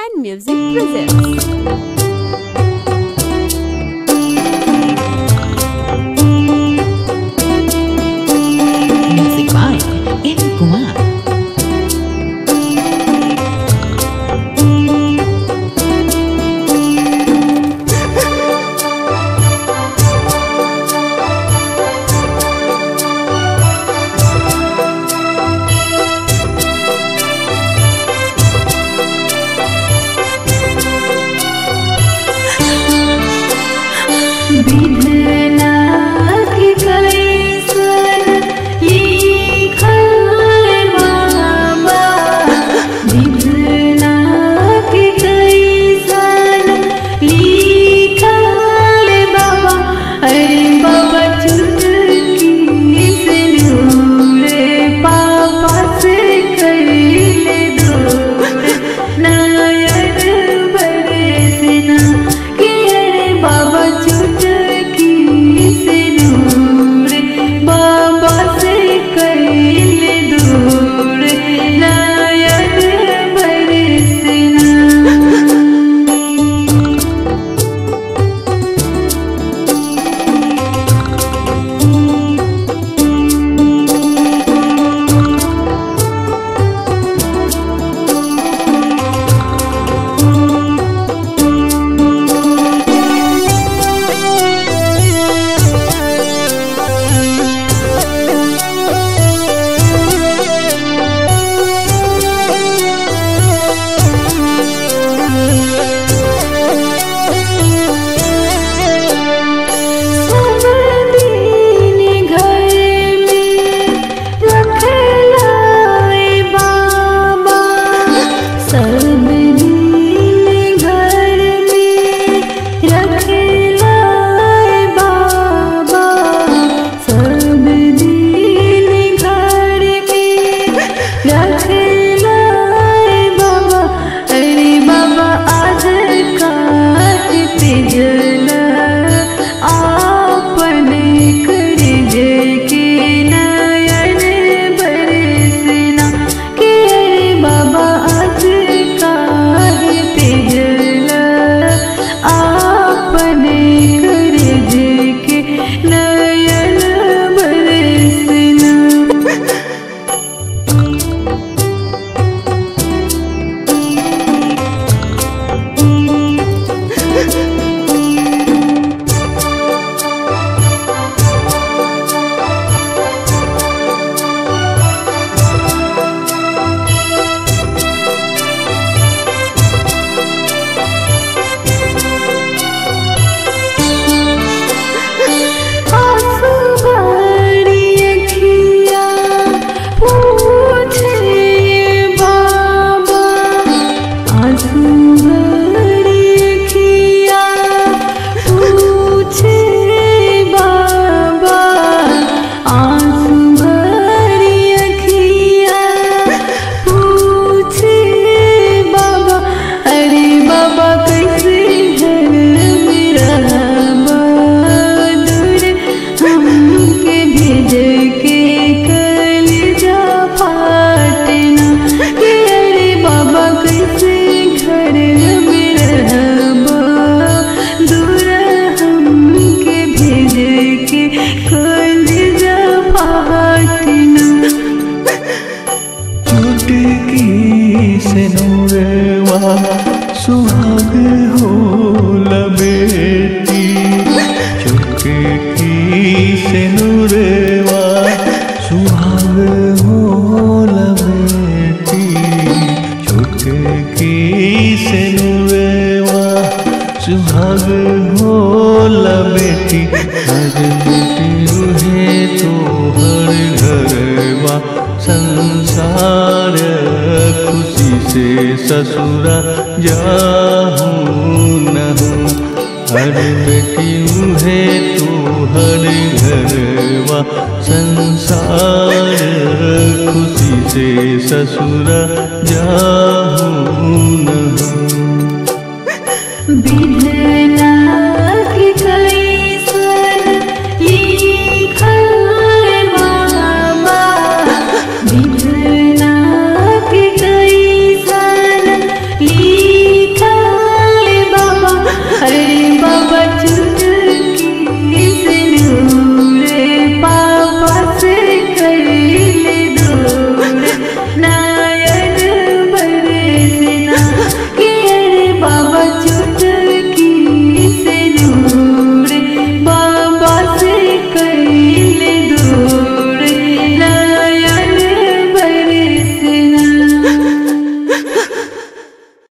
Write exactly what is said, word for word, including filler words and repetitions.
and Music presents. Music by N. Kumar. बिधना के कैसन लिखल बाबा, बिधना के कैसन लिखल बाबा। अरे बाबा चुटकी से दूरे पापा से कैले दूर, नयन बरसना कि अरे बाबा चुटकी से दूर बाबा से कैले दूर, नयन बरसना। चुटकी से नूरवा सुहाग होला बेटी, चुटकी से नूरवा सुहाग होला बेटी, चुटकी से नूरवा सुहाग होला बेटी। हर बेटी रुहे तो हर घरवा संसार, खुशी से ससुरा जाहूँ नहूँ। हर बेटी है तो हर घरवा संसार, खुशी से ससुरा जाहूँ